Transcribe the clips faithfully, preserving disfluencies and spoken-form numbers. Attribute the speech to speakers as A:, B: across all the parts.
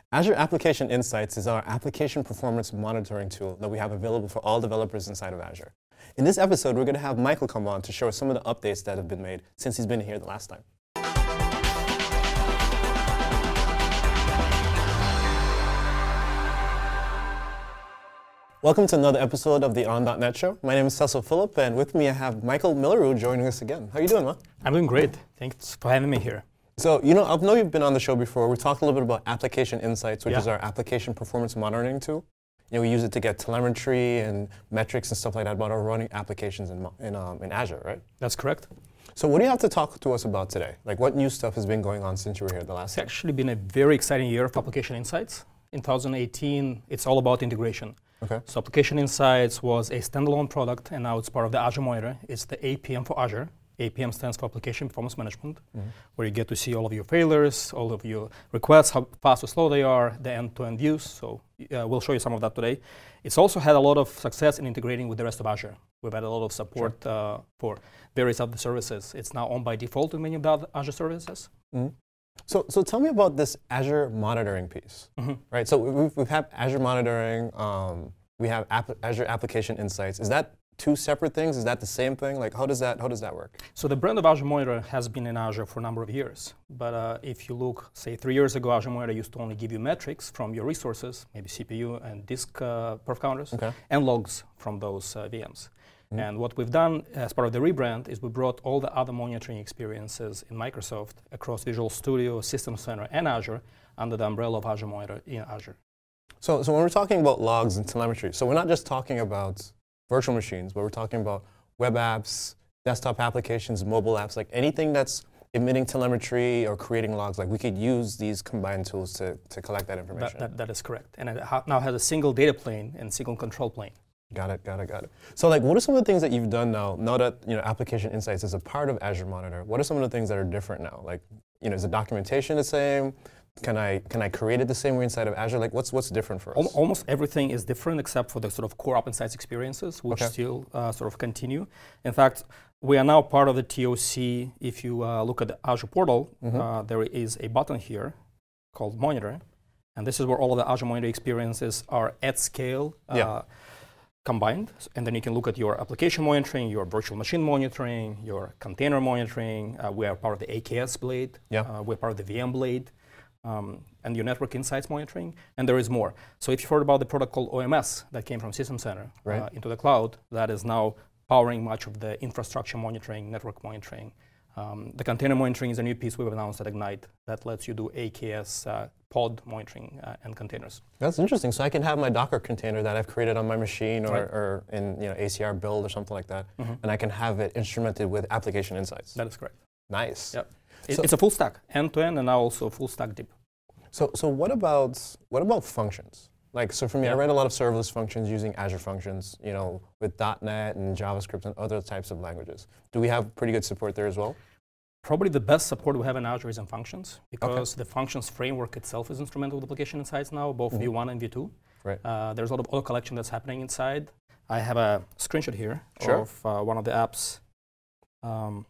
A: Azure Application Insights is our application performance monitoring tool that we have available for all developers inside of Azure. In this episode, we're going to have Michael come on to show us some of the updates that have been made since he's been here the last time. Welcome to another episode of the On dot net Show. My name is Cecil Phillip, and with me I have Michael Millerud joining us again. How are you doing, man?
B: I'm doing great. Thanks for having me here.
A: So, you know, I know you've been on the show before. We talked a little bit about Application Insights, which
B: yeah.
A: is our application performance monitoring tool. You know, we use it to get telemetry and metrics and stuff like that about our running applications in, in, um, in Azure, right?
B: That's correct.
A: So what do you have to talk to us about today? Like, what new stuff has been going on since you were here the last
B: It's
A: time?
B: actually been a very exciting year of Application Insights. In twenty eighteen, it's all about integration.
A: Okay.
B: So Application Insights was a standalone product, and now it's part of the Azure Monitor. It's the A P M for Azure. A P M stands for Application Performance Management, mm-hmm. where you get to see all of your failures, all of your requests, how fast or slow they are, the end-to-end views. So uh, we'll show you some of that today. It's also had a lot of success in integrating with the rest of Azure. We've had a lot of support sure. uh, for various other services. It's now on by default in many of the other Azure services.
A: Mm-hmm. So, so tell me about this Azure monitoring piece, mm-hmm. right? So we've, we've had Azure monitoring, um, we have app, Azure Application Insights. Is that two separate things? Is that the same thing? Like, how does that how does that work?
B: So the brand of Azure Monitor has been in Azure for a number of years. But uh, if you look, say, three years ago, Azure Monitor used to only give you metrics from your resources, maybe C P U and disk uh, perf counters, okay. and logs from those uh, V Ms. Mm-hmm. And what we've done as part of the rebrand is we brought all the other monitoring experiences in Microsoft across Visual Studio, System Center, and Azure under the umbrella of Azure Monitor in Azure.
A: So, so when we're talking about logs and telemetry, so we're not just talking about virtual machines, but we're talking about web apps, desktop applications, mobile apps, like anything that's emitting telemetry or creating logs, like we could use these combined tools to, to collect that information.
B: That, that, that is correct. And it ha- now has a single data plane and single control plane.
A: Got it, got it, got it. So like, what are some of the things that you've done now, now that, you know, Application Insights is a part of Azure Monitor? What are some of the things that are different now? Like, you know, is the documentation the same? Can I can I create it the same way inside of Azure? Like, what's what's different for us?
B: Al- almost everything is different except for the sort of core App Insights experiences, which
A: okay.
B: still uh, sort of continue. In fact, we are now part of the T O C. If you uh, look at the Azure portal, mm-hmm. uh, there is a button here called Monitor, and this is where all of the Azure Monitor experiences are at scale. Uh,
A: yeah.
B: combined, and then you can look at your application monitoring, your virtual machine monitoring, your container monitoring. Uh, we are part of the A K S blade.
A: Yeah.
B: Uh, we're part of the V M blade. Um, and your network insights monitoring, and there is more. So if you've heard about the product called O M S that came from System Center
A: right.
B: uh, into the cloud, that is now powering much of the infrastructure monitoring, network monitoring. Um, the container monitoring is a new piece we've announced at Ignite that lets you do A K S uh, pod monitoring uh, and containers.
A: That's interesting. So I can have my Docker container that I've created on my machine or,
B: right.
A: or in you know A C R build or something like that, mm-hmm. and I can have it instrumented with Application Insights.
B: That is correct.
A: Nice.
B: Yep. It,
A: so
B: it's a full stack, end-to-end, and now also full stack deep.
A: So, so what about what about functions? Like, so for me,
B: yeah.
A: I write a lot of serverless functions using Azure Functions, you know, with dot net and JavaScript and other types of languages. Do we have pretty good support there as well?
B: Probably the best support we have in Azure is in functions, because
A: okay.
B: the functions framework itself is instrumental with Application Insights now, both mm-hmm. V one and V two.
A: Right.
B: Uh, there's a lot of auto collection that's happening inside. I have a screenshot here
A: sure.
B: of uh, one of the apps. Um,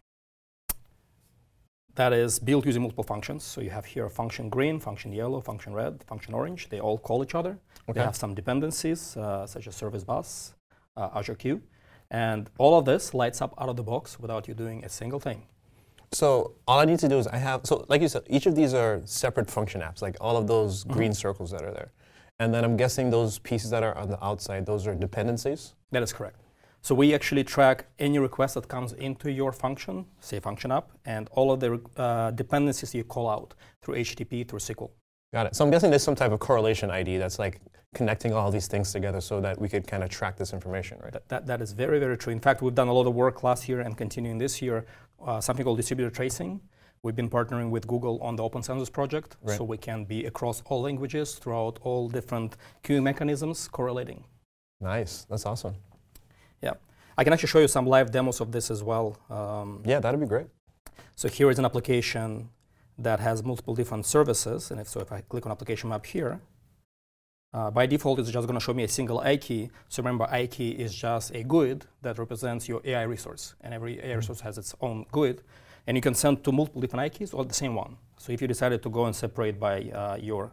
B: That is built using multiple functions. So you have here function green, function yellow, function red, function orange. They all call each other.
A: Okay.
B: They have some dependencies, uh, such as Service Bus, uh, Azure Queue. And all of this lights up out of the box without you doing a single thing.
A: So all I need to do is I have, so like you said, each of these are separate function apps, like all of those mm-hmm. green circles that are there. And then I'm guessing those pieces that are on the outside, those are dependencies?
B: That is correct. So we actually track any request that comes into your function, say function app, and all of the uh, dependencies you call out through H T T P, through S Q L.
A: Got it. So I'm guessing there's some type of correlation I D that's like connecting all these things together so that we could kind of track this information, right?
B: That, that, that is very, very true. In fact, we've done a lot of work last year and continuing this year, uh, something called distributed tracing. We've been partnering with Google on the Open Census project,
A: right.
B: so we can be across all languages, throughout all different queuing mechanisms, correlating.
A: Nice. That's awesome.
B: Yeah. I can actually show you some live demos of this as well. Um,
A: yeah, that'd be great.
B: So here is an application that has multiple different services, and if so, if I click on application map here, uh, by default, it's just going to show me a single I key. So remember, I key is just a G U I D that represents your A I resource, and every A I resource has its own G U I D, and you can send to multiple different I keys or the same one. So if you decided to go and separate by uh, your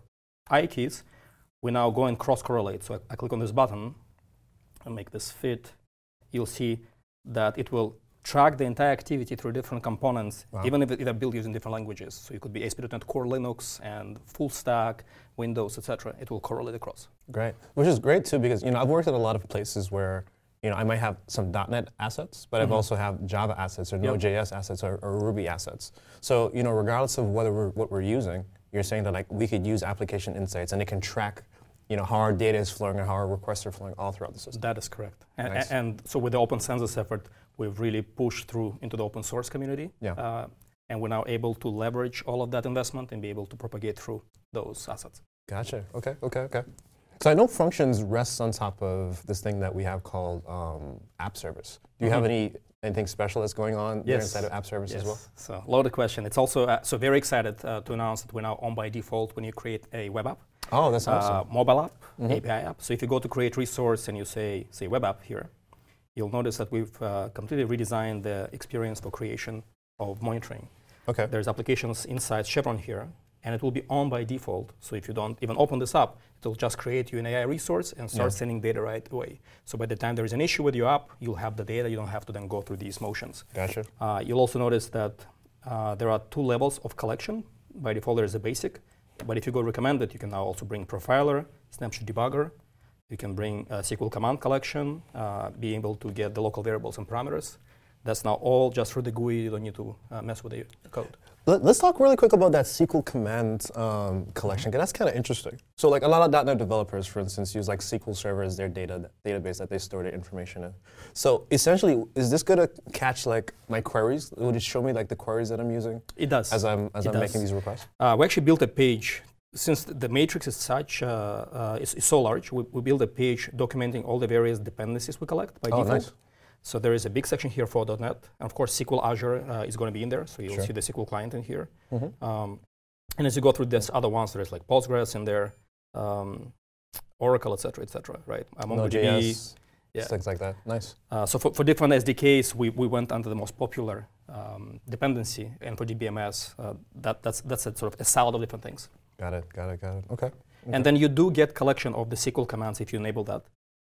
B: I keys, we now go and cross-correlate. So I, I click on this button and make this fit. You'll see that it will track the entire activity through different components, wow. even if they're built using different languages. So it could be A S P dot NET Core Linux and full stack, Windows, et cetera. It will correlate across.
A: Great, which is great too, because you know I've worked at a lot of places where you know I might have some .NET assets, but mm-hmm. I've also have Java assets or Node.js yep. assets or, or Ruby assets. So you know, regardless of whether we're, what we're using, you're saying that like we could use application insights and it can track you know, how our data is flowing and how our requests are flowing all throughout the system.
B: That is correct. And,
A: nice.
B: and so with the Open Census effort, we've really pushed through into the open source community.
A: Yeah.
B: Uh, and we're now able to leverage all of that investment and be able to propagate through those assets.
A: Gotcha. Okay, okay, okay. So I know Functions rests on top of this thing that we have called um, App Service. Do you mm-hmm. have any anything special that's going on
B: yes.
A: there inside of App Service
B: yes.
A: as well?
B: So loaded question. It's also, uh, so very excited uh, to announce that we're now on by default when you create a web app.
A: Oh, that's awesome.
B: Uh, mobile app,
A: mm-hmm.
B: A P I app. So if you go to create resource and you say, say web app here, you'll notice that we've uh, completely redesigned the experience for creation of monitoring.
A: Okay.
B: There's applications inside Chevron here, and it will be on by default. So if you don't even open this up, it'll just create you an A I resource and start yeah. sending data right away. So by the time there is an issue with your app, you'll have the data. You don't have to then go through these motions.
A: Gotcha.
B: Uh, you'll also notice that uh, there are two levels of collection. By default, there is a basic. But if you go recommended, you can now also bring profiler, snapshot debugger. You can bring a S Q L command collection, uh, be able to get the local variables and parameters. That's now all just through the G U I. You don't need to uh, mess with the code.
A: Let, let's talk really quick about that S Q L command um, collection, because that's kind of interesting. So like a lot of .NET developers, for instance, use like S Q L Server as their data database that they store their information in. So essentially, is this going to catch like my queries? Would it show me like the queries that I'm using?
B: It does.
A: As I'm, as
B: it
A: I'm
B: does.
A: making these requests?
B: Uh, we actually built a page. Since the matrix is such, uh, uh, is, is so large, we, we built a page documenting all the various dependencies we collect by
A: oh,
B: default.
A: Nice. So
B: there is a big section here for .NET. And of course, S Q L Azure uh, is going to be in there, so you'll
A: sure.
B: see the S Q L client in here.
A: Mm-hmm.
B: Um, and as you go through this other ones, there's like Postgres in there, um, Oracle, et cetera, et cetera, right?
A: Node.js, yeah. things like that. Nice.
B: Uh, so for, for different S D Ks, we, we went under the most popular um, dependency, and for D B M S, uh, that, that's, that's a sort of a salad of different things.
A: Got it, got it, got it. Okay. okay.
B: And then you do get collection of the S Q L commands if you enable that,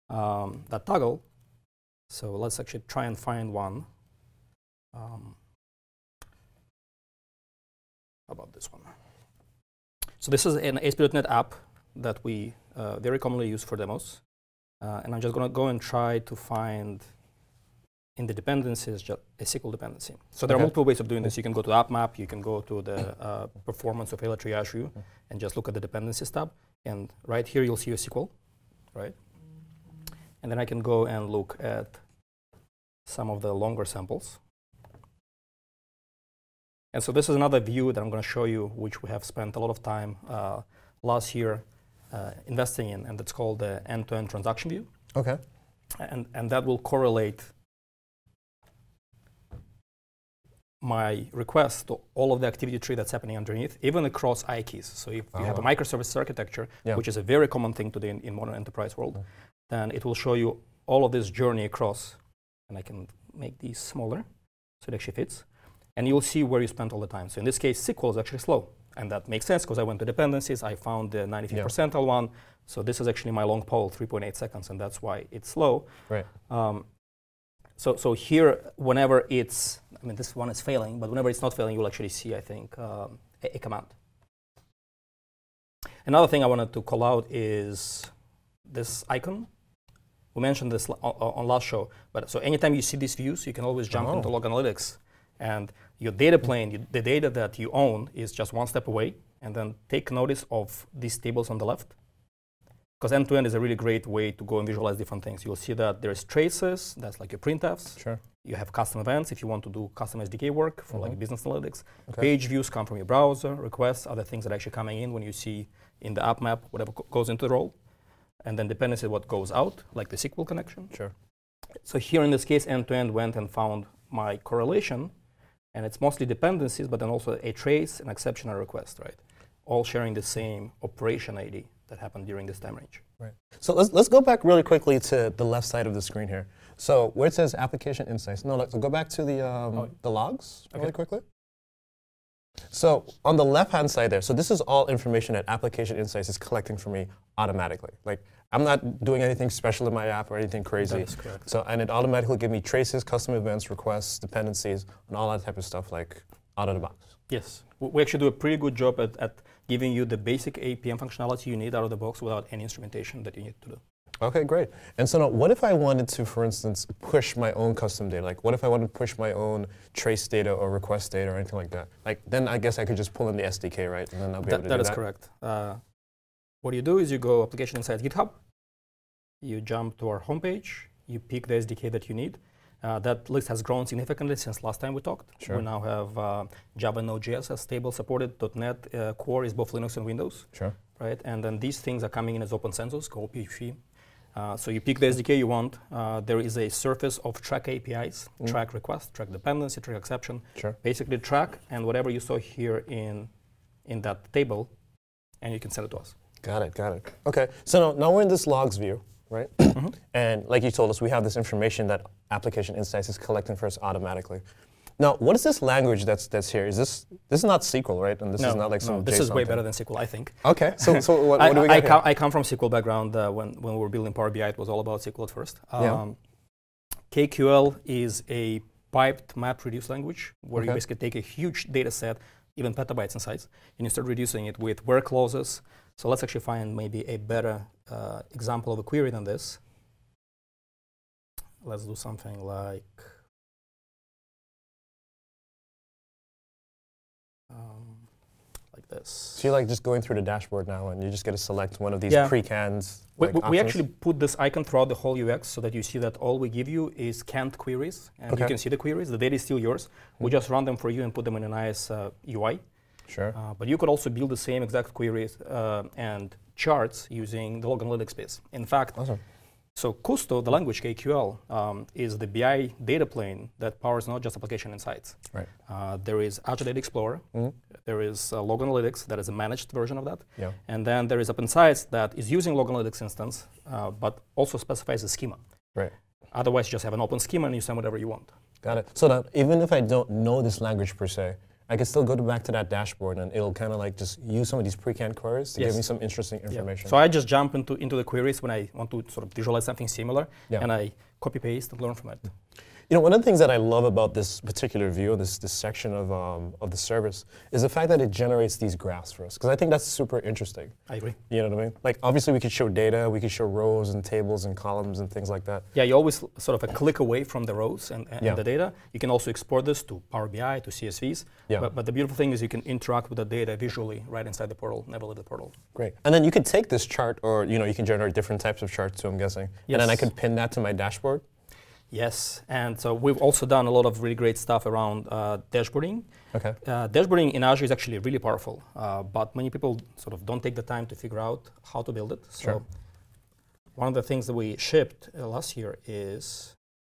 B: um, that toggle. So let's actually try and find one. Um, how about this one? So this is an A S P dot NET app that we uh, very commonly use for demos. Uh, and I'm just going to go and try to find in the dependencies just a S Q L dependency. So there okay. are multiple ways of doing this. You can go to App Map, you can go to the uh, performance of Halo Triage View and just look at the dependencies tab. And right here you'll see a S Q L, right? And then I can go and look at some of the longer samples. And so this is another view that I'm going to show you, which we have spent a lot of time uh, last year uh, investing in, and that's called the end-to-end transaction view.
A: Okay.
B: And, and that will correlate my request to all of the activity tree that's happening underneath, even across I keys. So if oh. you have a microservice architecture, yeah. which is a very common thing today in, in modern enterprise world, mm. then it will show you all of this journey across. And I can make these smaller so it actually fits. And you'll see where you spent all the time. So in this case, S Q L is actually slow. And that makes sense because I went to dependencies, I found the ninety-fifth yeah. percentile one. So this is actually my long poll, three point eight seconds, and that's why it's slow.
A: Right.
B: Um, So, so here, whenever it's, I mean, this one is failing, but whenever it's not failing, you'll actually see, I think, um, a, a command. Another thing I wanted to call out is this icon. We mentioned this on, on last show, but so anytime you see these views, you can always jump oh. into Log Analytics, and your data plane, you, the data that you own, is just one step away, and then take notice of these tables on the left. Because end-to-end is a really great way to go and visualize different things. You'll see that there's traces, that's like your printfs.
A: Sure.
B: You have custom events if you want to do custom S D K work for mm-hmm. like business analytics.
A: Okay.
B: Page views come from your browser, requests, other things that are actually coming in when you see in the app map, whatever co- goes into the role. And then dependency what goes out, like the S Q L connection.
A: Sure.
B: So here in this case, end-to-end went and found my correlation, and it's mostly dependencies, but then also a trace, an exception, and a request, right? All sharing the same operation I D that happened during this time range.
A: Right. So let's let's go back really quickly to the left side of the screen here. So where it says application insights, no, let's go back to the um, oh. the logs okay. really quickly. So on the left-hand side there, so this is all information that Application Insights is collecting for me automatically. Like, I'm not doing anything special in my app or anything crazy.
B: That is correct.
A: So, and it automatically gives me traces, custom events, requests, dependencies, and all that type of stuff, like out of the box.
B: Yes. We actually do a pretty good job at, at giving you the basic A P M functionality you need out of the box without any instrumentation that you need to do.
A: Okay, great. And so now, what if I wanted to, for instance, push my own custom data? Like, what if I wanted to push my own trace data or request data or anything like that? Like, then I guess I could just pull in the S D K, right? And then I'll be
B: That,
A: able to
B: that
A: do
B: is
A: that.
B: correct. Uh, what you do is you go Application Insights GitHub, you jump to our homepage, you pick the S D K that you need. Uh, that list has grown significantly since last time we talked.
A: Sure.
B: We now have uh, Java and Node.js as stable supported. .NET uh, Core is both Linux and Windows.
A: Sure.
B: Right, and then these things are coming in as open census, Go P H P. Uh, so you pick the S D K you want. Uh, there is a surface of track A P Is,
A: Mm.
B: track request, track dependency, track exception.
A: Sure.
B: Basically track and whatever you saw here in in that table, and you can send it to us.
A: Got it, got it. Okay, so now, now we're in this logs view, right?
B: Mm-hmm.
A: And like you told us, we have this information that Application Insights is collecting for us automatically. Now, what is this language that's that's here? Is this this is not S Q L, right? And this
B: no,
A: is not like
B: no,
A: some
B: this
A: JSON
B: is way
A: thing.
B: better than S Q L, I think.
A: Okay, so so what,
B: I,
A: what do we
B: I,
A: got
B: com-
A: here?
B: I come from S Q L background. Uh, when when we were building Power B I, it was all about S Q L at first. Um,
A: Yeah.
B: K Q L is a piped map reduce language where you
A: Okay.
B: basically take a huge data set, even petabytes in size, and you start reducing it with where clauses. So let's actually find maybe a better uh, example of a query than this. Let's do something like um, like this.
A: So you're like just going through the dashboard now, and you just get to select one of these
B: Yeah.
A: pre-canned
B: We,
A: like,
B: we- we
A: options?
B: actually put this icon throughout the whole U X so that you see that all we give you is canned queries, and you
A: Okay.
B: can see the queries. The data is still yours. We
A: Mhm.
B: just run them for you and put them in a nice uh, U I.
A: Sure.
B: Uh, but you could also build the same exact queries uh, and charts using the log analytics piece. In fact,
A: Awesome.
B: so Kusto, the language K Q L, um, is the B I data plane that powers not just Application Insights.
A: Right.
B: Uh, there is Azure Data Explorer.
A: Mhm.
B: There is uh, Log Analytics, that is a managed version of that.
A: Yeah.
B: And then there is App Insights that is using Log Analytics instance, uh, but also specifies a schema.
A: Right.
B: Otherwise, you just have an open schema and you send whatever you want.
A: Got it. So that even if I don't know this language per se, I can still go to back to that dashboard, and it'll kind of like just use some of these pre-canned queries to
B: Yes.
A: give me some interesting
B: Yeah.
A: information.
B: So I just jump into, into the queries when I want to sort of visualize something similar,
A: Yeah.
B: and I copy paste and learn from it.
A: You know, one of the things that I love about this particular view, this this section of um, of the service, is the fact that it generates these graphs for us. Because I think that's super interesting.
B: I agree.
A: You know what I mean? Like, obviously, we could show data, we could show rows and tables and columns and things like that.
B: Yeah, you always l- sort of a click away from the rows and, and
A: Yeah.
B: the data. You can also export this to Power B I, to C S Vs.
A: Yeah.
B: But, but the beautiful thing is you can interact with the data visually right inside the portal, never leave the portal.
A: Great. And then you could take this chart, or you know, you can generate different types of charts too, I'm guessing. And then I
B: Yes.
A: could pin that to my dashboard.
B: Yes, and so we've also done a lot of really great stuff around uh, dashboarding.
A: Okay.
B: Uh, dashboarding in Azure is actually really powerful, uh, but many people sort of don't take the time to figure out how to build it. So
A: Sure.
B: one of the things that we shipped uh, last year is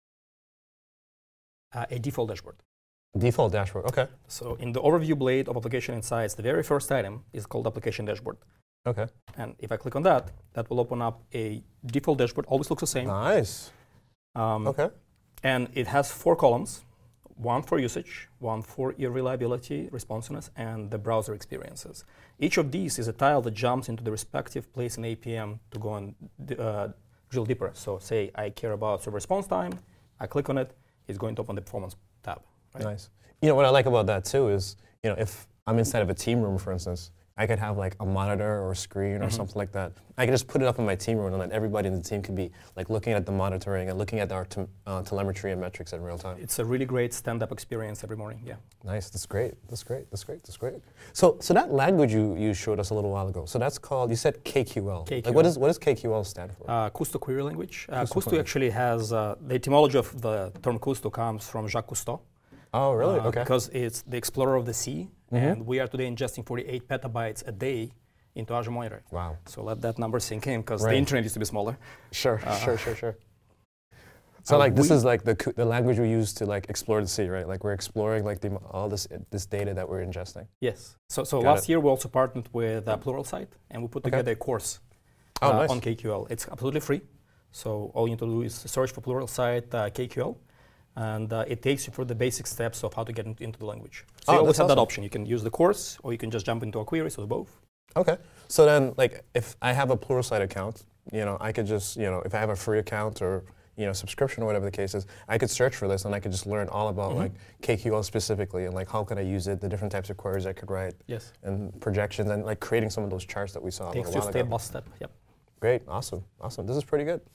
B: uh, a default dashboard.
A: Default dashboard. Okay.
B: So in the overview blade of Application Insights, the very first item is called Application Dashboard.
A: Okay.
B: And if I click on that, that will open up a default dashboard, always looks the same.
A: Nice.
B: Um,
A: Okay.
B: And it has four columns, one for usage, one for reliability, responsiveness, and the browser experiences. Each of these is a tile that jumps into the respective place in A P M to go and d- uh, drill deeper. So say I care about server response time, I click on it, it's going to open the performance tab. Right?
A: Nice. You know, what I like about that too is, you know, if I'm inside of a team room, for instance, I could have like a monitor or a screen or
B: Mhm.
A: something like that. I could just put it up in my team room, and then everybody in the team could be like looking at the monitoring and looking at our te- uh, telemetry and metrics in real time.
B: It's a really great stand-up experience every morning, yeah.
A: Nice. That's great. That's great. That's great. That's great. So, so that language you, you showed us a little while ago. So that's called. You said K Q L.
B: K Q L.
A: Like what is what does K Q L stand for?
B: Uh, Kusto query language. Uh,
A: Kusto
B: Kusto
A: query.
B: actually has, uh, the etymology of the term Kusto comes from Jacques Cousteau.
A: oh, really?
B: uh,
A: Okay.
B: Because it's the explorer of the sea,
A: Mhm.
B: and we are today ingesting forty-eight petabytes a day into Azure Monitor.
A: Wow.
B: So let that number sink in, because the
A: Right.
B: internet used to be smaller.
A: Sure.
B: Uh,
A: sure. Sure. Sure. So
B: uh,
A: like this
B: we-
A: is like the cu- the language we use to like explore the sea, right? Like we're exploring like the, m- all this this data that we're ingesting.
B: Yes. So, so
A: Got
B: last
A: it.
B: year we also partnered with uh, Pluralsight, and we put
A: Okay.
B: together a course
A: Oh,
B: uh,
A: nice.
B: on K Q L. It's absolutely free. So all you need to do is search for Pluralsight uh, K Q L. and uh, it takes you through the basic steps of how to get in- into the language. So
A: Oh,
B: you always
A: that's
B: have that
A: awesome.
B: option. You can use the course, or you can just jump into a query, so both.
A: Okay. So then, like, if I have a Pluralsight account, you know, I could just, you know, if I have a free account or, you know, subscription or whatever the case is, I could search for this and I could just learn all about,
B: Mhm.
A: like, K Q L specifically and, like, how can I use it, the different types of queries I could write,
B: Yes.
A: and projections, and, like, creating some of those charts that we saw a
B: Takes
A: little
B: you
A: while
B: step
A: ago.
B: by step. Yep.
A: Great. Awesome. Awesome. This is pretty good.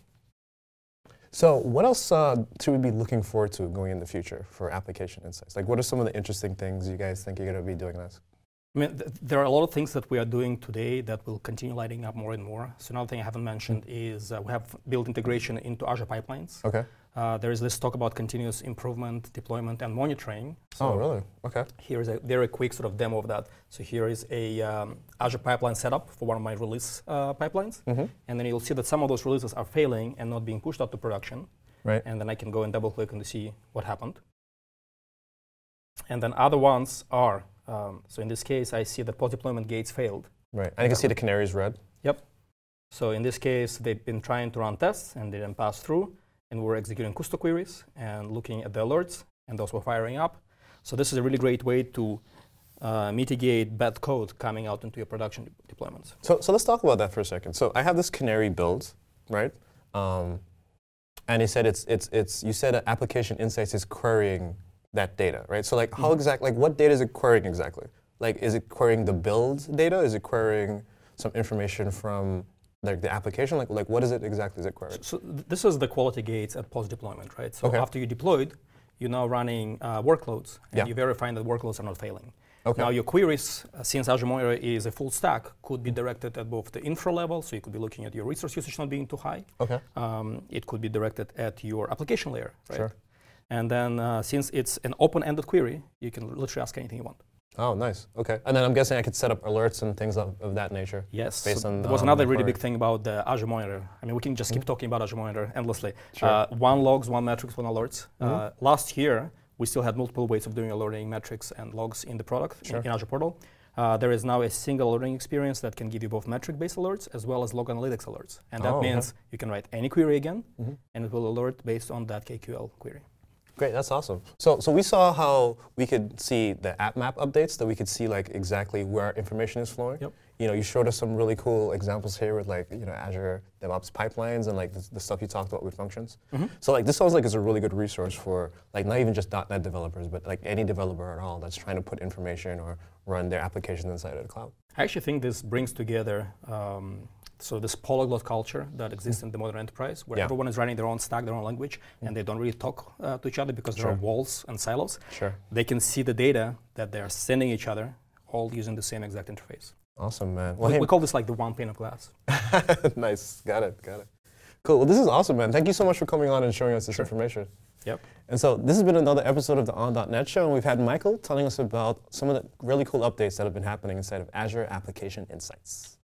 A: So what else uh, should we be looking forward to going in the future for application insights? Like, what are some of the interesting things you guys think you're going to be doing this?
B: I mean, th- there are a lot of things that we are doing today that will continue lighting up more and more. So another thing I haven't mentioned is uh, we have built integration into Azure pipelines.
A: Okay.
B: Uh, there is this talk about continuous improvement, deployment, and monitoring. So
A: Oh, really? Okay.
B: here is a very quick sort of demo of that. So here is a um, Azure pipeline setup for one of my release uh, pipelines.
A: Mm-hmm.
B: And then you'll see that some of those releases are failing and not being pushed out to production.
A: Right.
B: And then I can go and double click and see what happened. And then other ones are, um, so in this case, I see that post-deployment gates failed.
A: Right. And you can see the canaries red.
B: Yep. So in this case, they've been trying to run tests and they didn't pass through. And we're executing custo queries and looking at the alerts, and those were firing up. So this is a really great way to uh, mitigate bad code coming out into your production de- deployments.
A: So, so let's talk about that for a second. So I have this canary build, right? Um, and you said it's it's it's you said that application insights is querying that data, right? So like how
B: Mhm.
A: exact like what data is it querying exactly? Like is it querying the build data? Is it querying some information from like the application? Like like what is it exactly is it querying?
B: So th- this is the quality gates at post-deployment, right? So
A: Okay.
B: after you deployed, you're now running uh, workloads, and
A: Yeah.
B: you're verifying that workloads are not failing.
A: Okay.
B: Now your queries, uh, since Azure Moira is a full stack, could be directed at both the infra level, so you could be looking at your resource usage not being too high.
A: Okay.
B: Um, it could be directed at your application layer, right?
A: Sure.
B: And then uh, since it's an open-ended query, you can literally ask anything you want.
A: Oh, nice. Okay. And then I'm guessing I could set up alerts and things of, of that nature.
B: Yes.
A: Based
B: so
A: on,
B: there was
A: um,
B: another
A: the
B: really
A: query.
B: big thing about the Azure Monitor. I mean, we can just keep
A: Mhm.
B: talking about Azure Monitor endlessly.
A: Sure.
B: Uh, one logs, one metrics, one alerts.
A: Mhm.
B: Uh, last year, we still had multiple ways of doing alerting metrics and logs in the product
A: Sure.
B: in, in Azure Portal. Uh, there is now a single alerting experience that can give you both metric-based alerts as well as log analytics alerts. And that
A: Oh, okay.
B: means you can write any query again,
A: Mhm.
B: and it will alert based on that K Q L query.
A: Great, that's awesome. So, so we saw how we could see the app map updates, that we could see like exactly where our information is flowing.
B: Yep.
A: You know, you showed us some really cool examples here with like, you know, Azure DevOps pipelines and like the, the stuff you talked about with functions.
B: Mhm.
A: So like this sounds like it's a really good resource for like not even just .NET developers, but like any developer at all that's trying to put information or run their applications inside of the cloud.
B: I actually think this brings together um, so this polyglot culture that exists in the modern enterprise, where
A: Yeah.
B: everyone is running their own stack, their own language, and they don't really talk uh, to each other because there are
A: Sure.
B: walls and silos.
A: Sure.
B: They can see the data that they're sending each other, all using the same exact interface.
A: Awesome, man. Well,
B: we,
A: hey,
B: we call this like the one pane of glass.
A: nice. Got it. Got it. Cool. Well, this is awesome, man. Thank you so much for coming on and showing us this
B: Sure.
A: information.
B: Yep.
A: And so this has been another episode of the On dot net show, and we've had Michael telling us about some of the really cool updates that have been happening inside of Azure Application Insights.